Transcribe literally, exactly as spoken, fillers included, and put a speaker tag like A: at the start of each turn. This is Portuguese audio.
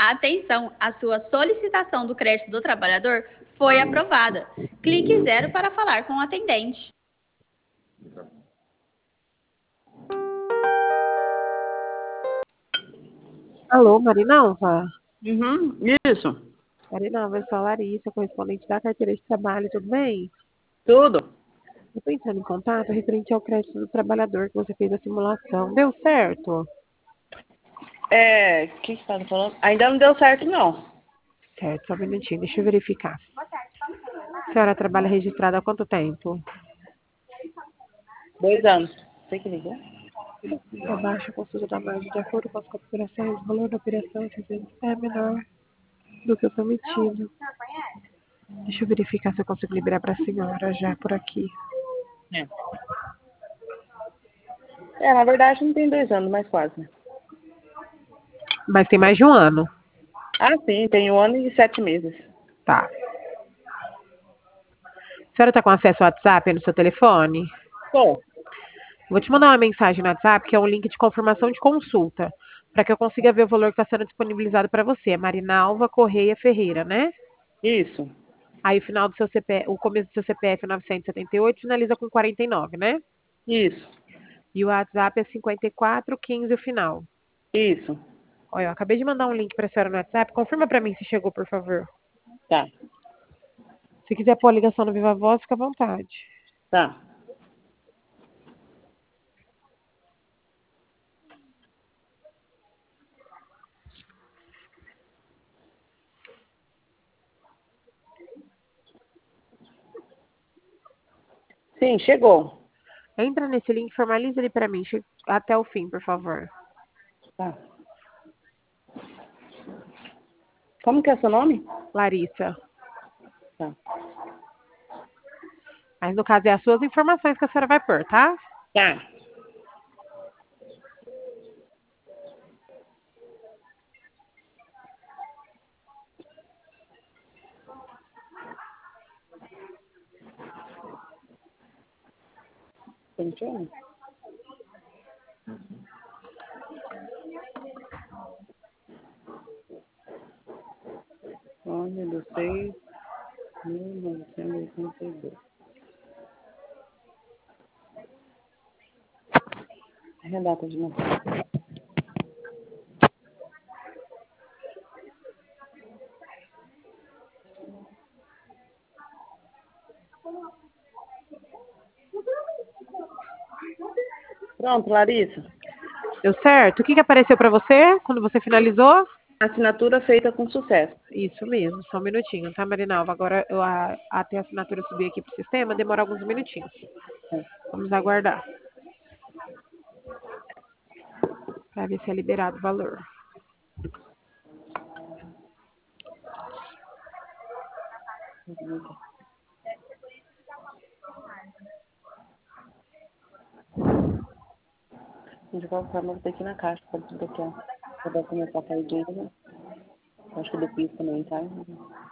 A: Atenção, a sua solicitação do crédito do trabalhador foi aprovada. Clique zero para falar com o atendente.
B: Alô, Marinalva?
C: Uhum, isso.
B: Marinalva, eu sou a Larissa, correspondente da carteira de trabalho, tudo bem?
C: Tudo.
B: Eu estou entrando em contato referente ao crédito do trabalhador que você fez a simulação. Deu certo?
C: É, o que você tá falando? Ainda não deu certo, não.
B: Certo, só um minutinho, deixa eu verificar. A senhora trabalha registrada há quanto tempo?
C: Dois anos. Você que ligou?
B: Abaixo a consulta da margem de acordo com as configurações, o valor da operação é menor do que o prometido. Deixa eu verificar se eu consigo liberar para a senhora já por aqui.
C: É. É, na verdade não tem dois anos, mas quase, né?
B: Mas tem mais de um ano.
C: Ah, sim, tem um ano e sete meses.
B: Tá. A senhora está com acesso ao WhatsApp no seu telefone?
C: Bom,
B: Vou te mandar uma mensagem no WhatsApp, que é um link de confirmação de consulta, para que eu consiga ver o valor que está sendo disponibilizado para você. É Marinalva Correia Ferreira, né?
C: isso,
B: Aí o final do seu C P F, o começo do seu C P F é novecentos e setenta e oito, finaliza com quarenta e nove, né?
C: isso,
B: E o WhatsApp é cinquenta e quatro quinze o final.
C: isso.
B: Olha, eu acabei de mandar um link para a senhora no WhatsApp. Confirma para mim se chegou, por favor.
C: Tá,
B: Se quiser pôr a ligação no Viva Voz, fica à vontade.
C: tá. Sim, chegou.
B: Entra nesse link, formaliza ele para mim che- até o fim, por favor.
C: Tá. Como que é seu nome?
B: Larissa.
C: Tá.
B: Mas no caso é as suas informações que a senhora vai pôr, tá?
C: Tá. Funciona? onze do seis de mil novecentos e oitenta e dois. É a data de nascimento. Pronto, Larissa.
B: Deu certo? O que, que apareceu para você quando você finalizou?
C: Assinatura feita com sucesso.
B: Isso mesmo, só um minutinho, tá, Marinalva? Agora, eu, a, até a assinatura subir aqui pro sistema, demora alguns minutinhos. Vamos aguardar. Para ver se é liberado o valor.
C: De qualquer forma, eu vou ter que ir na caixa para desbloquear. Eu vou começar a cair dinheiro. Acho que do piso também, tá?